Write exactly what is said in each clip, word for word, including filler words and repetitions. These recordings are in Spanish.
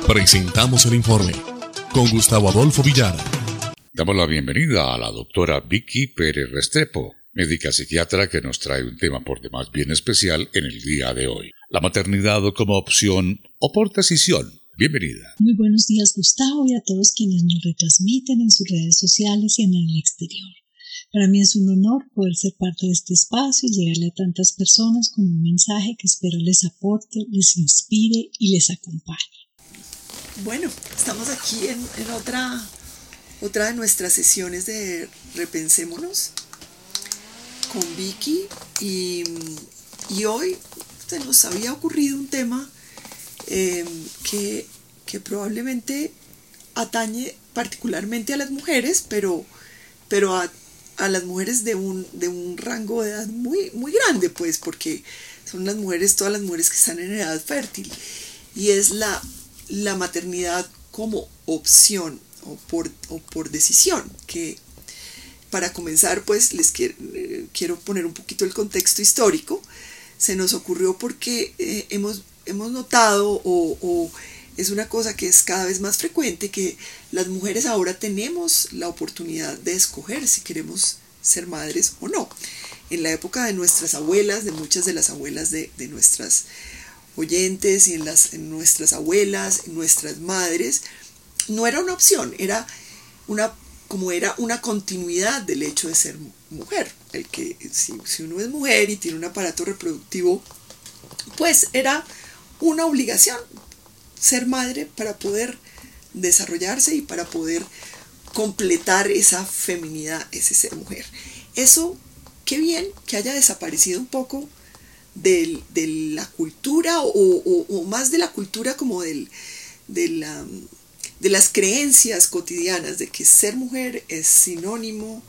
Presentamos el informe con Gustavo Adolfo Villara. Damos la bienvenida a la doctora Vicky Pérez Restrepo, médica psiquiatra que nos trae un tema por demás bien especial en el día de hoy. La maternidad como opción o por decisión. Bienvenida. Muy buenos días, Gustavo, y a todos quienes nos retransmiten en sus redes sociales y en el exterior. Para mí es un honor poder ser parte de este espacio y llegarle a tantas personas con un mensaje que espero les aporte, les inspire y les acompañe. Bueno, estamos aquí en, en otra, otra de nuestras sesiones de Repensémonos con Vicky y, y hoy se nos había ocurrido un tema eh, que, que probablemente atañe particularmente a las mujeres, pero, pero a, a las mujeres de un, de un rango de edad muy, muy grande, pues, porque son las mujeres, todas las mujeres que están en edad fértil, y es la, la maternidad como opción o por, o por decisión, que para comenzar, pues, les quiero, eh, quiero poner un poquito el contexto histórico. Se nos ocurrió porque eh, hemos, hemos notado o, o es una cosa que es cada vez más frecuente, que las mujeres ahora tenemos la oportunidad de escoger si queremos ser madres o no. En la época de nuestras abuelas, de muchas de las abuelas de, de nuestras oyentes y en, las, en nuestras abuelas, en nuestras madres, no era una opción, era una, como era una continuidad del hecho de ser mujer. El que si, si uno es mujer y tiene un aparato reproductivo, pues era una obligación ser madre para poder desarrollarse y para poder completar esa feminidad, ese ser mujer. Eso, qué bien que haya desaparecido un poco de, de la cultura o, o, o más de la cultura como del, de, la, de las creencias cotidianas de que ser mujer es sinónimo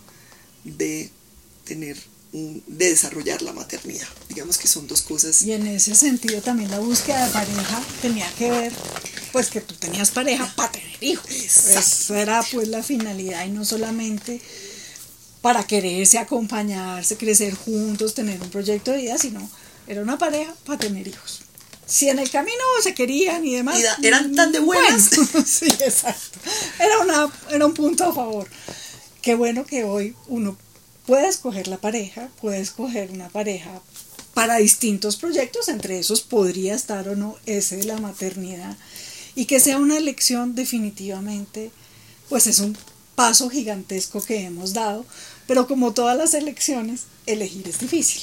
de tener un, de desarrollar la maternidad. Digamos que son dos cosas. Y en ese sentido también la búsqueda de pareja tenía que ver, pues, que tú tenías pareja para tener hijos. Esa era pues la finalidad, y no solamente para quererse, acompañarse, crecer juntos, tener un proyecto de vida, sino era una pareja para tener hijos. Si en el camino se querían y demás, y da, eran tan de buenas. Bueno, sí, exacto. Era, una, era un punto a favor. Qué bueno que hoy uno puede escoger la pareja, puede escoger una pareja para distintos proyectos, entre esos podría estar o no ese de la maternidad, y que sea una elección definitivamente, pues es un paso gigantesco que hemos dado, pero como todas las elecciones, elegir es difícil.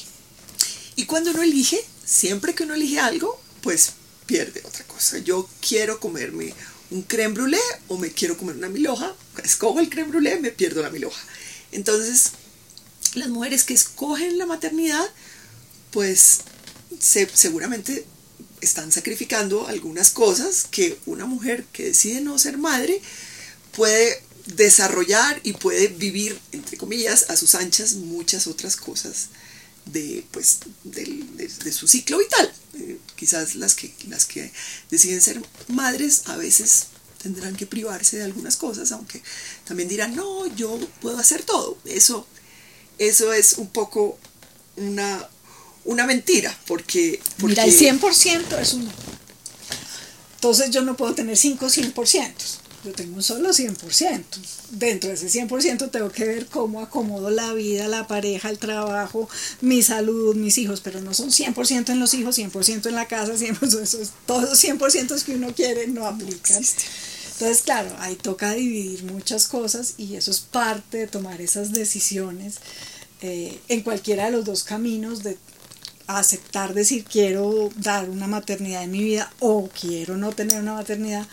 Y cuando uno elige, siempre que uno elige algo, pues pierde otra cosa. Yo quiero comerme un crème brûlée o me quiero comer una milhoja, escojo el crème brûlée, me pierdo la milhoja. Entonces, las mujeres que escogen la maternidad, pues se, seguramente están sacrificando algunas cosas que una mujer que decide no ser madre puede desarrollar y puede vivir, entre comillas, a sus anchas muchas otras cosas de, pues, de, de, de su ciclo vital. Eh, quizás las que, las que deciden ser madres a veces tendrán que privarse de algunas cosas, aunque también dirán, no, yo puedo hacer todo. Eso Eso es un poco una, una mentira, porque, porque... Mira, el cien por ciento es un... Entonces yo no puedo tener cinco cien por ciento, yo tengo un solo cien por ciento. Dentro de ese cien por ciento tengo que ver cómo acomodo la vida, la pareja, el trabajo, mi salud, mis hijos, pero no son cien por ciento en los hijos, cien por ciento en la casa, cien por ciento, eso es, todos los cien por ciento que uno quiere no aplican. Entonces, claro, ahí toca dividir muchas cosas, y eso es parte de tomar esas decisiones eh, en cualquiera de los dos caminos, de aceptar, decir, quiero dar una maternidad en mi vida o quiero no tener una maternidad.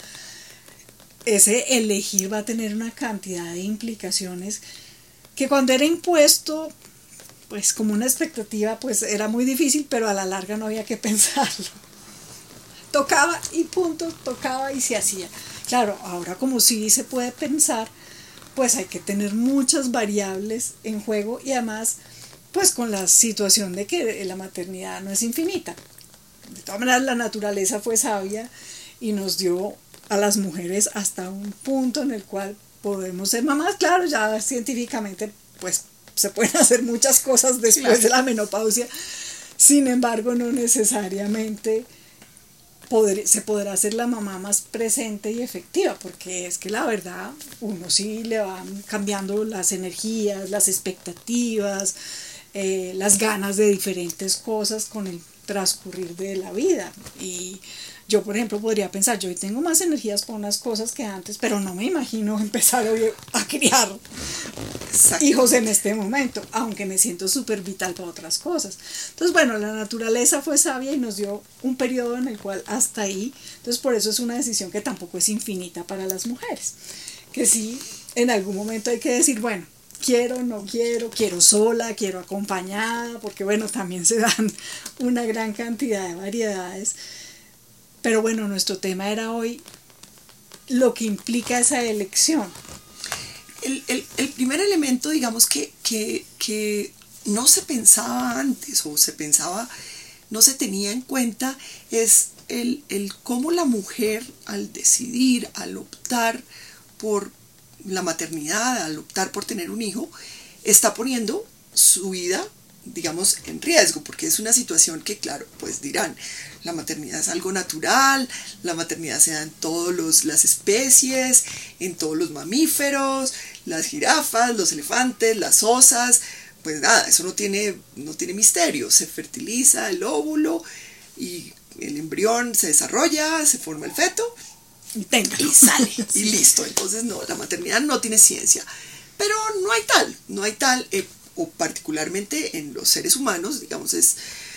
Ese elegir va a tener una cantidad de implicaciones que cuando era impuesto, pues como una expectativa, pues era muy difícil, pero a la larga no había que pensarlo. Tocaba y punto, tocaba y se hacía. Claro, ahora como sí se puede pensar, pues hay que tener muchas variables en juego, y además, pues con la situación de que la maternidad no es infinita. De todas maneras, la naturaleza fue sabia y nos dio a las mujeres hasta un punto en el cual podemos ser mamás. Claro, ya científicamente, pues se pueden hacer muchas cosas después, claro, de la menopausia. Sin embargo, no necesariamente poder, se podrá ser la mamá más presente y efectiva, porque es que la verdad uno sí le van cambiando las energías, las expectativas, eh, las ganas de diferentes cosas con el transcurrir de la vida. Y yo, por ejemplo, podría pensar, yo hoy tengo más energías para unas cosas que antes, pero no me imagino empezar hoy a criar Exacto. hijos en este momento, aunque me siento súper vital para otras cosas. Entonces, bueno, la naturaleza fue sabia y nos dio un periodo en el cual hasta ahí, entonces por eso es una decisión que tampoco es infinita para las mujeres, que sí, en algún momento hay que decir, bueno, quiero, no quiero, quiero sola, quiero acompañada, porque bueno, también se dan una gran cantidad de variedades. Pero bueno, nuestro tema era hoy lo que implica esa elección. El, el, el primer elemento, digamos, que, que, que no se pensaba antes o se pensaba, no se tenía en cuenta, es el, el cómo la mujer al decidir, al optar por la maternidad, al optar por tener un hijo, está poniendo su vida, digamos, en riesgo, porque es una situación que, claro, pues dirán, la maternidad es algo natural, la maternidad se da en todas las especies, en todos los mamíferos, las jirafas, los elefantes, las osas, pues nada, eso no tiene, no tiene misterio, se fertiliza el óvulo y el embrión se desarrolla, se forma el feto y, tenga. y sale, y listo. Entonces no, la maternidad no tiene ciencia, pero no hay tal, no hay tal, eh, o particularmente en los seres humanos, digamos, es,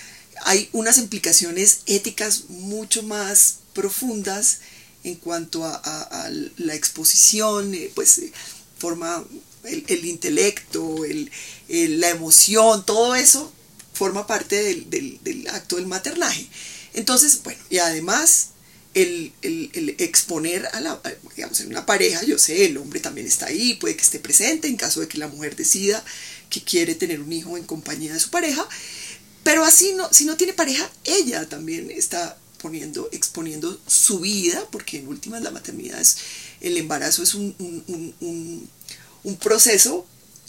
hay unas implicaciones éticas mucho más profundas en cuanto a, a, a la exposición, eh, pues eh, forma el, el intelecto, el, el, la emoción, todo eso forma parte del, del, del acto del maternaje. Entonces, bueno, y además el, el, el exponer a la, digamos, en una pareja, yo sé, el hombre también está ahí, puede que esté presente en caso de que la mujer decida que quiere tener un hijo en compañía de su pareja, pero así no, si no tiene pareja, ella también está poniendo, exponiendo su vida, porque en últimas la maternidad es, el embarazo es un, un, un, un, un proceso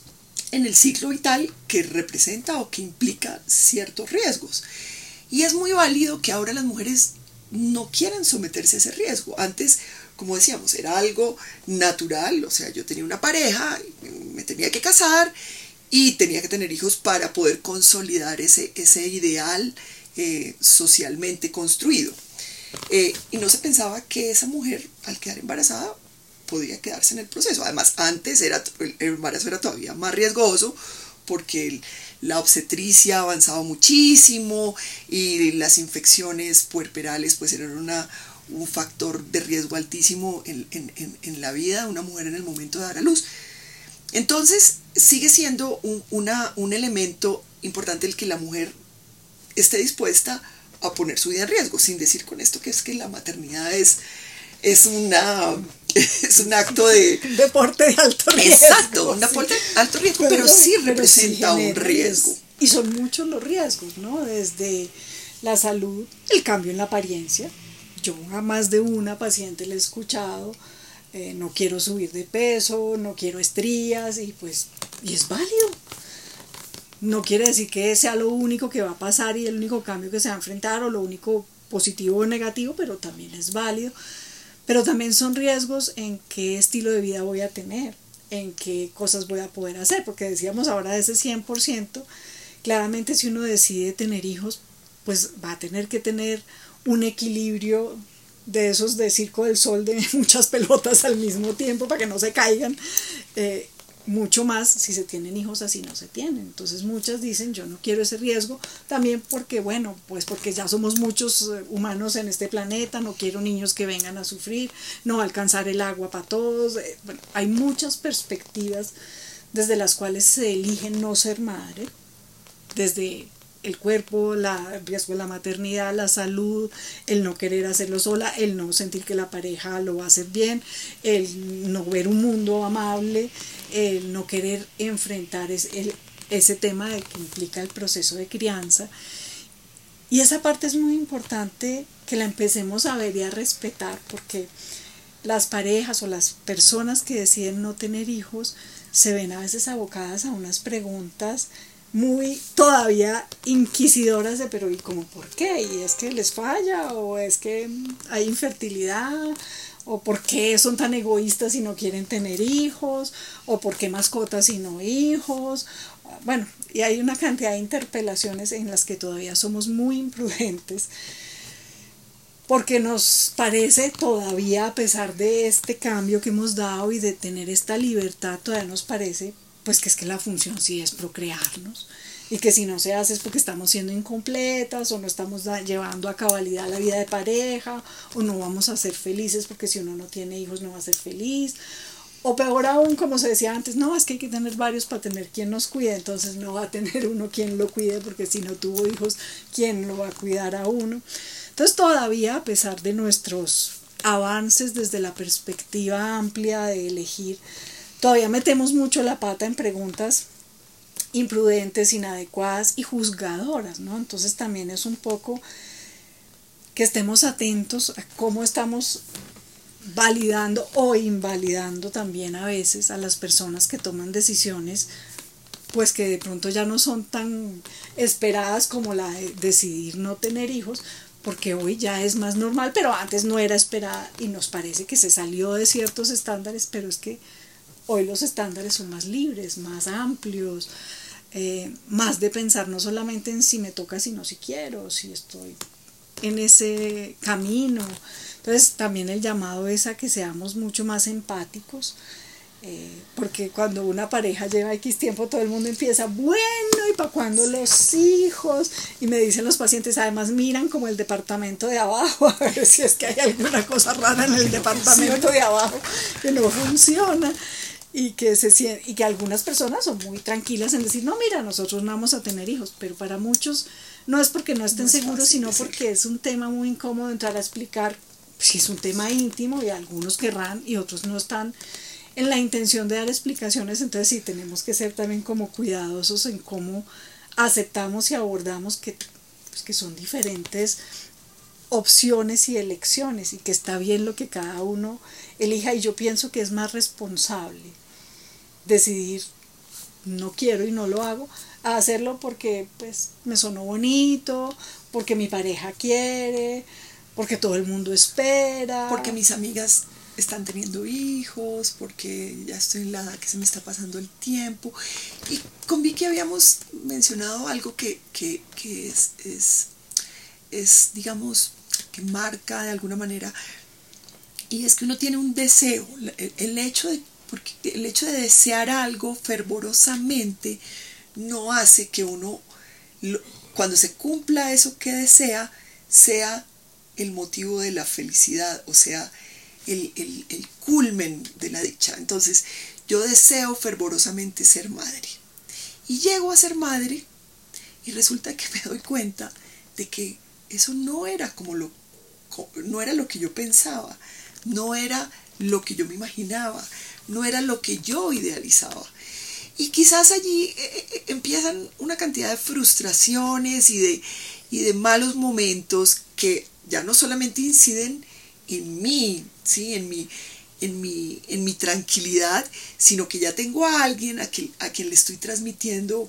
en el ciclo vital que representa o que implica ciertos riesgos. Y es muy válido que ahora las mujeres no quieran someterse a ese riesgo. Antes, como decíamos, era algo natural, o sea, yo tenía una pareja, me tenía que casar y tenía que tener hijos para poder consolidar ese, ese ideal eh, socialmente construido. Eh, y no se pensaba que esa mujer, al quedar embarazada, podía quedarse en el proceso. Además, antes era, el embarazo era todavía más riesgoso porque el, la obstetricia avanzaba muchísimo y las infecciones puerperales pues eran una, un factor de riesgo altísimo en, en, en, en la vida de una mujer en el momento de dar a luz. Entonces, sigue siendo un, una, un elemento importante el que la mujer esté dispuesta a poner su vida en riesgo, sin decir con esto que es que la maternidad es, es, una, es un acto de... Un deporte de alto riesgo. Exacto, un deporte de alto riesgo, pero, pero sí representa pero sí un riesgo. Es, y son muchos los riesgos, ¿no? Desde la salud, el cambio en la apariencia. Yo a más de una paciente le he escuchado, eh, no quiero subir de peso, no quiero estrías, y pues, y es válido. No quiere decir que sea lo único que va a pasar y el único cambio que se va a enfrentar o lo único positivo o negativo, pero también es válido. Pero también son riesgos en qué estilo de vida voy a tener, en qué cosas voy a poder hacer, porque decíamos ahora de ese cien por ciento, claramente si uno decide tener hijos, pues va a tener que tener un equilibrio de esos de Circo del Sol, de muchas pelotas al mismo tiempo para que no se caigan, eh, mucho más si se tienen hijos así no se tienen. Entonces muchas dicen yo no quiero ese riesgo, también porque bueno, pues porque ya somos muchos humanos en este planeta, no quiero niños que vengan a sufrir, no va a alcanzar el agua para todos. Bueno, hay muchas perspectivas desde las cuales se elige no ser madre, desde el cuerpo, la, el riesgo de la maternidad, la salud, el no querer hacerlo sola, el no sentir que la pareja lo va a hacer bien, el no ver un mundo amable, el no querer enfrentar ese, el, ese tema de que implica el proceso de crianza. Y esa parte es muy importante que la empecemos a ver y a respetar, porque las parejas o las personas que deciden no tener hijos se ven a veces abocadas a unas preguntas muy todavía inquisidoras de, pero ¿y cómo por qué? ¿Y es que les falla? ¿O es que hay infertilidad? ¿O por qué son tan egoístas y no quieren tener hijos? ¿O por qué mascotas y no hijos? Bueno, y hay una cantidad de interpelaciones en las que todavía somos muy imprudentes, porque nos parece todavía, a pesar de este cambio que hemos dado y de tener esta libertad, todavía nos parece pues que es que la función sí es procrearnos, y que si no se hace es porque estamos siendo incompletas o no estamos da- llevando a cabalidad la vida de pareja, o no vamos a ser felices porque si uno no tiene hijos no va a ser feliz, o peor aún, como se decía antes, no, es que hay que tener varios para tener quien nos cuide, entonces no va a tener uno quien lo cuide porque si no tuvo hijos, ¿quién lo va a cuidar a uno? Entonces todavía, a pesar de nuestros avances desde la perspectiva amplia de elegir, todavía metemos mucho la pata en preguntas imprudentes, inadecuadas y juzgadoras, ¿no? Entonces también es un poco que estemos atentos a cómo estamos validando o invalidando también a veces a las personas que toman decisiones, pues que de pronto ya no son tan esperadas como la de decidir no tener hijos, porque hoy ya es más normal, pero antes no era esperada y nos parece que se salió de ciertos estándares, pero es que hoy los estándares son más libres, más amplios, eh, más de pensar no solamente en si me toca, sino si quiero, si estoy en ese camino. Entonces también el llamado es a que seamos mucho más empáticos, eh, porque cuando una pareja lleva X tiempo todo el mundo empieza, bueno, ¿y para cuándo los hijos? Y me dicen los pacientes, además miran como el departamento de abajo, a ver si es que hay alguna cosa rara en el departamento de abajo que no funciona. Y que, se, y que algunas personas son muy tranquilas en decir, no, mira, nosotros no vamos a tener hijos, pero para muchos no es porque no estén no seguros, fácil, sino porque es un tema muy incómodo entrar a explicar, si es un tema íntimo y algunos querrán y otros no están en la intención de dar explicaciones, entonces sí tenemos que ser también como cuidadosos en cómo aceptamos y abordamos que, pues, que son diferentes opciones y elecciones y que está bien lo que cada uno elija, y yo pienso que es más responsable decidir no quiero y no lo hago a hacerlo porque pues me sonó bonito, porque mi pareja quiere, porque todo el mundo espera, porque mis amigas están teniendo hijos, porque ya estoy en la edad que se me está pasando el tiempo. Y con Vicky habíamos mencionado algo que, que, que es, es, es, digamos, que marca de alguna manera, y es que uno tiene un deseo, el, el hecho de porque el hecho de desear algo fervorosamente no hace que uno, lo, cuando se cumpla eso que desea, sea el motivo de la felicidad, o sea, el, el, el culmen de la dicha. Entonces, yo deseo fervorosamente ser madre. Y llego a ser madre y resulta que me doy cuenta de que eso no era como lo, no era lo que yo pensaba, no era lo que yo me imaginaba, no era lo que yo idealizaba. Y quizás allí eh, empiezan una cantidad de frustraciones y de, y de malos momentos que ya no solamente inciden en mí, ¿sí? en, mi, en, mi, en mi tranquilidad, sino que ya tengo a alguien a quien, a quien le estoy transmitiendo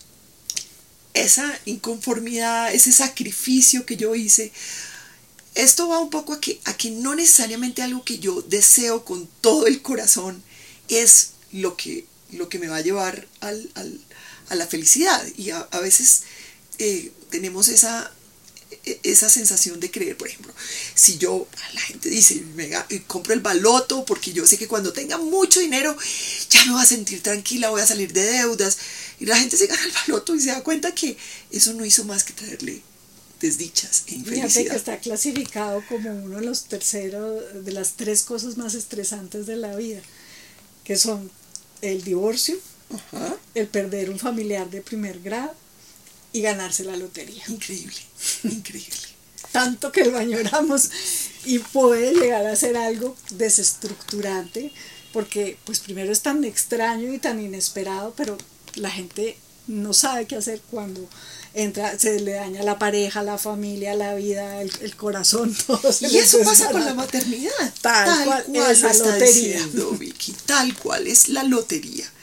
esa inconformidad, ese sacrificio que yo hice. Esto va un poco a que, a que no necesariamente algo que yo deseo con todo el corazón es lo que, lo que me va a llevar al, al, a la felicidad. Y a, a veces eh, tenemos esa, esa sensación de creer, por ejemplo, si yo, la gente dice, me compro el baloto porque yo sé que cuando tenga mucho dinero ya me voy a sentir tranquila, voy a salir de deudas. Y la gente se gana el baloto y se da cuenta que eso no hizo más que traerle desdichas e infelicidad. Fíjate que está clasificado como uno de los terceros, de las tres cosas más estresantes de la vida, que son el divorcio, Ajá. el perder un familiar de primer grado y ganarse la lotería. Increíble, increíble. Tanto que lo añoramos y puede llegar a ser algo desestructurante, porque pues primero es tan extraño y tan inesperado, pero la gente no sabe qué hacer cuando entra, se le daña la pareja, la familia, la vida, el, el corazón, todo. Y eso pasa con la maternidad. Tal, tal cual, cual es la lo está lotería. diciendo Vicky, tal cual es la lotería.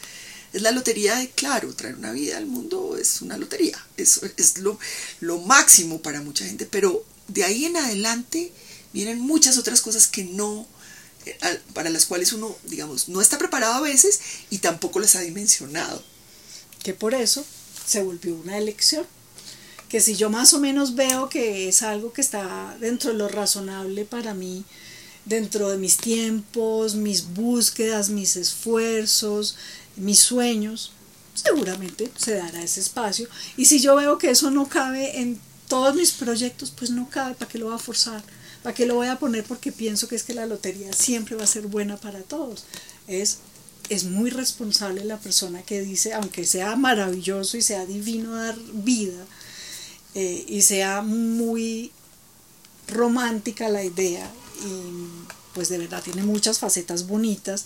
es la lotería de, claro, traer una vida al mundo es una lotería, es, es lo, lo máximo para mucha gente, pero de ahí en adelante vienen muchas otras cosas que no, eh, para las cuales uno, digamos, no está preparado a veces y tampoco las ha dimensionado. Que por eso se volvió una elección. Que si yo más o menos veo que es algo que está dentro de lo razonable para mí, dentro de mis tiempos, mis búsquedas, mis esfuerzos, mis sueños, seguramente se dará ese espacio. Y si yo veo que eso no cabe en todos mis proyectos, pues no cabe. ¿Para qué lo voy a forzar? ¿Para qué lo voy a poner? Porque pienso que es que la lotería siempre va a ser buena para todos. Es, es muy responsable la persona que dice, aunque sea maravilloso y sea divino dar vida, Eh, y sea muy romántica la idea y pues de verdad tiene muchas facetas bonitas,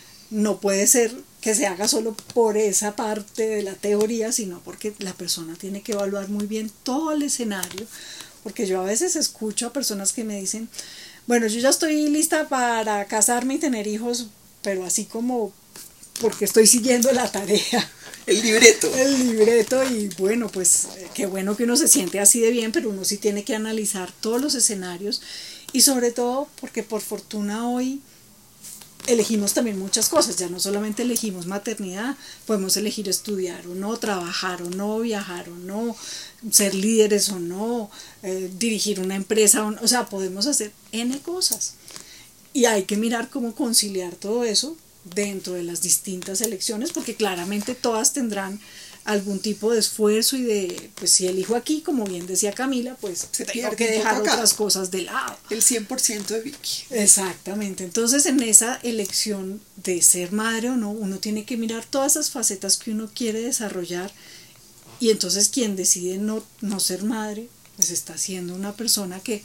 no puede ser que se haga solo por esa parte de la teoría, sino porque la persona tiene que evaluar muy bien todo el escenario, porque yo a veces escucho a personas que me dicen, bueno, yo ya estoy lista para casarme y tener hijos, pero así como porque estoy siguiendo la tarea. El libreto. El libreto y bueno, pues qué bueno que uno se siente así de bien, pero uno sí tiene que analizar todos los escenarios y sobre todo porque por fortuna hoy elegimos también muchas cosas, ya no solamente elegimos maternidad, podemos elegir estudiar o no, trabajar o no, viajar o no, ser líderes o no, eh, dirigir una empresa o no, o sea, podemos hacer N cosas y hay que mirar cómo conciliar todo eso dentro de las distintas elecciones, porque claramente todas tendrán algún tipo de esfuerzo y de, pues si elijo aquí, como bien decía Camila, pues se tengo que dejar otras cosas de lado. El cien por ciento de Vicky. Exactamente, entonces en esa elección de ser madre o no, uno tiene que mirar todas esas facetas que uno quiere desarrollar y entonces quien decide no, no ser madre, pues está siendo una persona que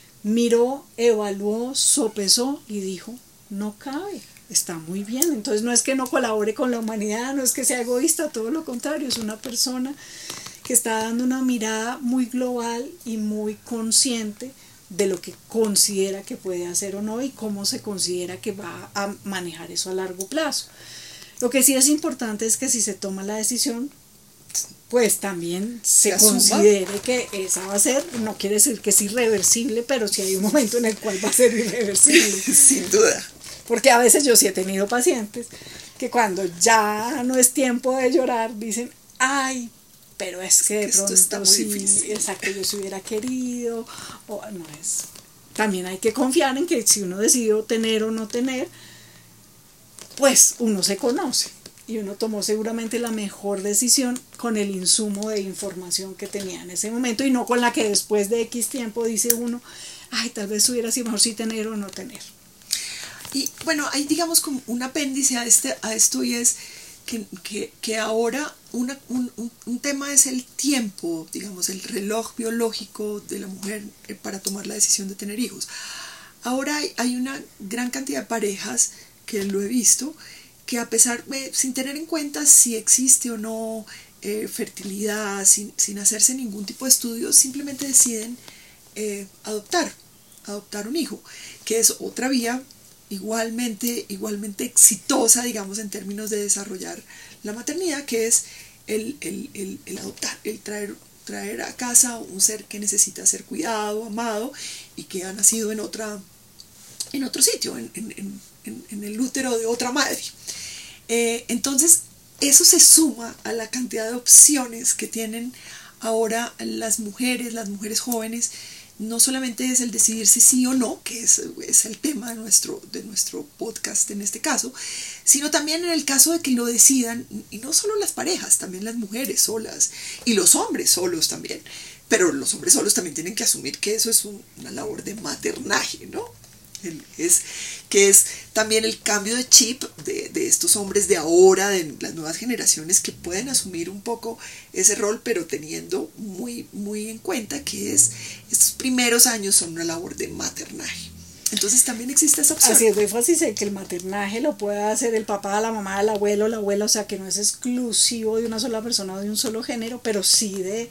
miró, evaluó, sopesó y dijo, no cabe. Está muy bien, entonces no es que no colabore con la humanidad, no es que sea egoísta, todo lo contrario, es una persona que está dando una mirada muy global y muy consciente de lo que considera que puede hacer o no y cómo se considera que va a manejar eso a largo plazo. Lo que sí es importante es que si se toma la decisión, pues también se, se considere que esa va a ser, no quiere decir que es irreversible, pero sí hay un momento en el cual va a ser irreversible. Sin duda. Porque a veces yo sí he tenido pacientes que cuando ya no es tiempo de llorar dicen, ay, pero es que de Esto pronto está muy sí, difícil. exacto, yo se hubiera querido, o no es. También hay que confiar en que si uno decidió tener o no tener, pues uno se conoce y uno tomó seguramente la mejor decisión con el insumo de información que tenía en ese momento y no con la que después de X tiempo dice uno, ay, tal vez hubiera sido mejor si tener o no tener. Y bueno, hay digamos como un apéndice a, este, a esto y es que, que, que ahora una, un, un, un tema es el tiempo, digamos, el reloj biológico de la mujer para tomar la decisión de tener hijos. Ahora hay, hay una gran cantidad de parejas que lo he visto, que a pesar, de, sin tener en cuenta si existe o no eh, fertilidad, sin, sin hacerse ningún tipo de estudio, simplemente deciden eh, adoptar, adoptar un hijo, que es otra vía igualmente, igualmente exitosa, digamos, en términos de desarrollar la maternidad, que es el, el, el, el adoptar, el traer, traer a casa un ser que necesita ser cuidado, amado, y que ha nacido en, otra, en otro sitio, en, en, en, en el útero de otra madre. Eh, entonces, eso se suma a la cantidad de opciones que tienen ahora las mujeres, las mujeres jóvenes. No solamente es el decidir si sí o no, que es, es el tema de nuestro, de nuestro podcast en este caso, sino también en el caso de que lo decidan, y no solo las parejas, también las mujeres solas y los hombres solos también, pero los hombres solos también tienen que asumir que eso es un, una labor de maternaje, ¿no? El, es, que es también el cambio de chip de, de estos hombres de ahora, de las nuevas generaciones que pueden asumir un poco ese rol, pero teniendo muy, muy en cuenta que es, estos primeros años son una labor de maternaje. Entonces también existe esa opción. Así es, de fácil sé que el maternaje lo puede hacer el papá, la mamá, el abuelo, la abuela, o sea que no es exclusivo de una sola persona o de un solo género, pero sí de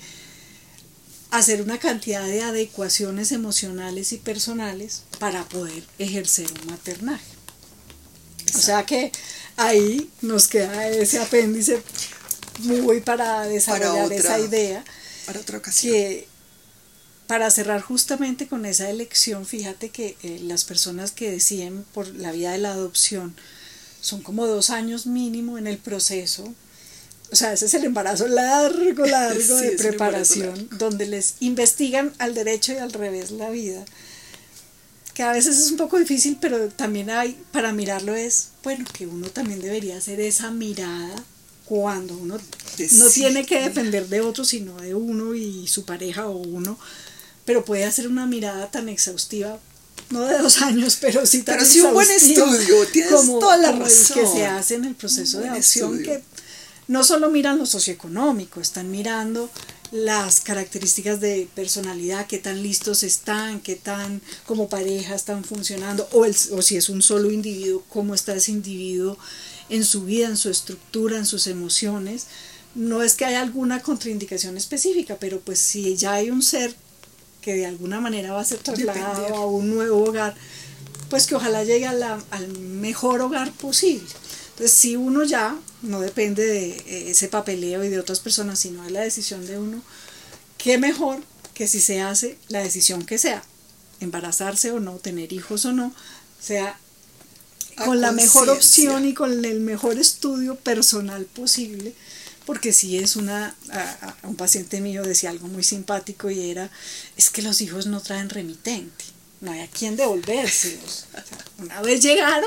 hacer una cantidad de adecuaciones emocionales y personales para poder ejercer un maternaje. Exacto. O sea que ahí nos queda ese apéndice muy para desarrollar para otra, esa idea. Para otra ocasión. Que para cerrar justamente con esa elección, fíjate que eh, las personas que deciden por la vía de la adopción son como dos años mínimo en el proceso. O sea, ese es el embarazo largo, largo sí, de preparación, donde les investigan al derecho y al revés la vida. Que a veces es un poco difícil, pero también hay, para mirarlo es, bueno, que uno también debería hacer esa mirada cuando uno no sí, tiene que depender de otro, sino de uno y su pareja o uno, pero puede hacer una mirada tan exhaustiva, no de dos años, pero sí tan pero sí un buen estudio, tienes como, toda la como razón. el que se hace en el proceso de adopción, estudio. Que no solo miran lo socioeconómico, están mirando las características de personalidad, qué tan listos están, qué tan como pareja están funcionando, o, el, o si es un solo individuo, cómo está ese individuo en su vida, en su estructura, en sus emociones. No es que haya alguna contraindicación específica, pero pues si ya hay un ser que de alguna manera va a ser trasladado Depender. a un nuevo hogar, pues que ojalá llegue a la, al mejor hogar posible. Entonces, si uno ya no depende de ese papeleo y de otras personas, sino de la decisión de uno, qué mejor que si se hace la decisión que sea, embarazarse o no, tener hijos o no, sea a con la mejor opción y con el mejor estudio personal posible, porque si es una, a, a un paciente mío decía algo muy simpático y era, es que los hijos no traen remitente, no hay a quién devolvérselos. O sea, una vez llegaron,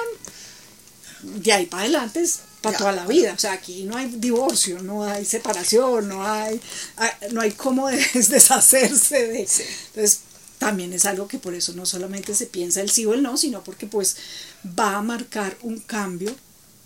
de ahí para adelante es para ya, toda la vida. O sea, aquí no hay divorcio, no hay separación, no hay, no hay cómo deshacerse de. Sí. Entonces, también es algo que por eso no solamente se piensa el sí o el no, sino porque pues va a marcar un cambio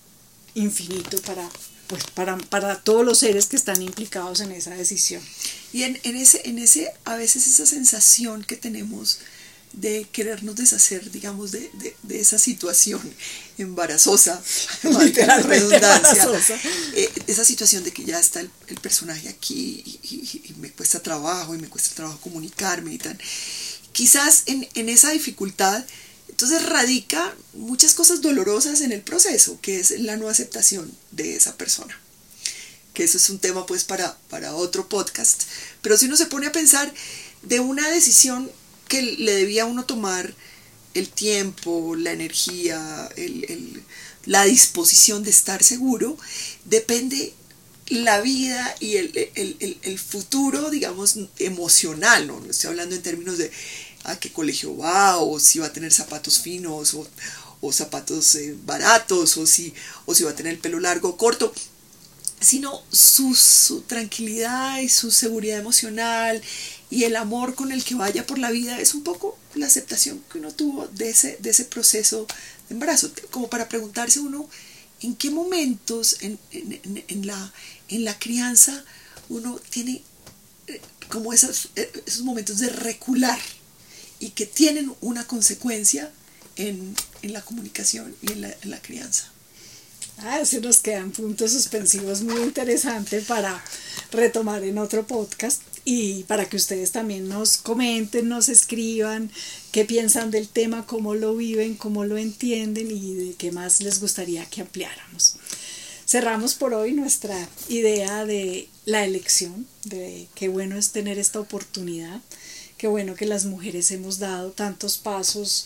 infinito para, pues, para, para todos los seres que están implicados en esa decisión. Y en, en ese, en ese, a veces esa sensación que tenemos de querernos deshacer, digamos, de, de, de esa situación embarazosa, la redundancia, eh, esa situación de que ya está el, el personaje aquí y, y, y me cuesta trabajo y me cuesta trabajo comunicarme y tal. Quizás en, en esa dificultad, entonces radica muchas cosas dolorosas en el proceso, que es la no aceptación de esa persona. Que eso es un tema pues para, para otro podcast. Pero si uno se pone a pensar de una decisión que le debía a uno tomar el tiempo, la energía, el, el, la disposición de estar seguro, depende la vida y el, el, el, el futuro, digamos, emocional, ¿no? No estoy hablando en términos de a qué colegio va, o si va a tener zapatos finos, o, o zapatos eh, baratos, o si, o si va a tener el pelo largo o corto, sino su, su tranquilidad y su seguridad emocional y el amor con el que vaya por la vida. Es un poco la aceptación que uno tuvo de ese, de ese proceso de embarazo, como para preguntarse uno en qué momentos en, en, en, la, en la crianza uno tiene como esas, esos momentos de recular y que tienen una consecuencia en, en la comunicación y en la, en la crianza. Ah, se nos quedan puntos suspensivos muy interesantes para retomar en otro podcast y para que ustedes también nos comenten, nos escriban qué piensan del tema, cómo lo viven, cómo lo entienden y de qué más les gustaría que ampliáramos. Cerramos por hoy nuestra idea de la elección, de qué bueno es tener esta oportunidad, qué bueno que las mujeres hemos dado tantos pasos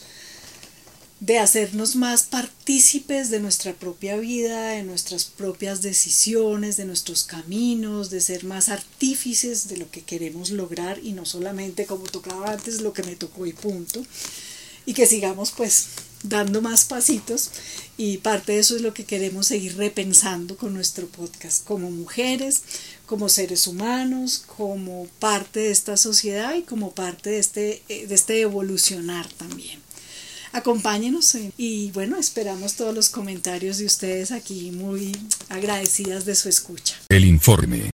de hacernos más partícipes de nuestra propia vida, de nuestras propias decisiones, de nuestros caminos, de ser más artífices de lo que queremos lograr y no solamente como tocaba antes lo que me tocó y punto, y que sigamos pues dando más pasitos, y parte de eso es lo que queremos seguir repensando con nuestro podcast como mujeres, como seres humanos, como parte de esta sociedad y como parte de este, de este evolucionar también. Acompáñenos y bueno, esperamos todos los comentarios de ustedes aquí, muy agradecidas de su escucha. El informe.